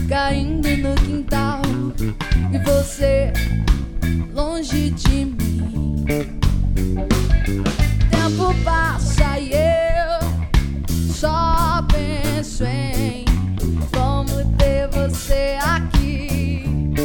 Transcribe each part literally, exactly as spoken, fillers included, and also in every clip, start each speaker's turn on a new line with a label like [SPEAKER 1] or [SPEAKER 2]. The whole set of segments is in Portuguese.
[SPEAKER 1] caindo no quintal e você longe de mim. Tempo passa e eu só penso em como ter você aqui.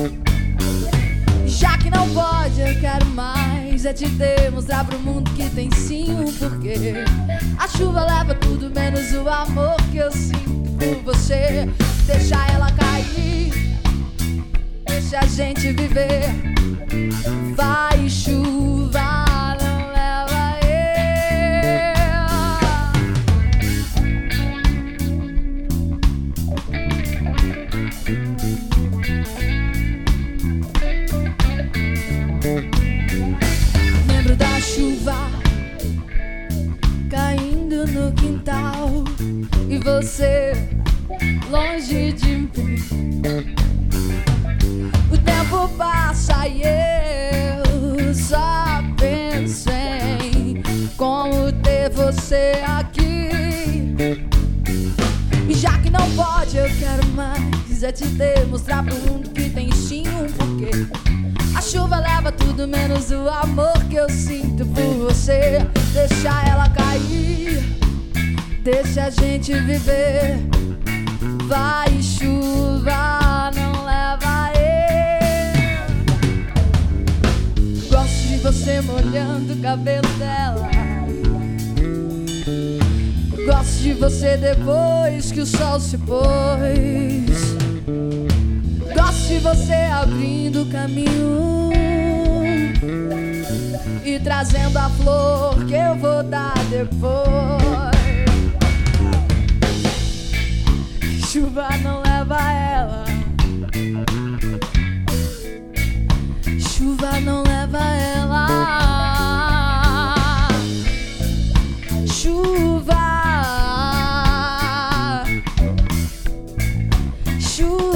[SPEAKER 1] Já que não pode, eu quero mais é te demonstrar pro mundo que tem sim um porquê. A chuva leva tudo menos o amor que eu sinto por você. Deixa ela cair, deixa a gente viver. Vai chuva, não leva eu. Lembro da chuva caindo no quintal e você longe de mim. O tempo passa e eu só penso em como ter você aqui. E já que não pode, eu quero mais é te demonstrar pro mundo que tem sim um porquê. A chuva leva tudo menos o amor que eu sinto por você. Deixa ela cair, deixa a gente viver. Vai chuva, não leva eu. Gosto de você molhando o cabelo dela. Gosto de você depois que o sol se pôs. Gosto de você abrindo o caminho e trazendo a flor que eu vou dar depois. Chuva não leva ela, chuva não leva ela. Chuva, chuva.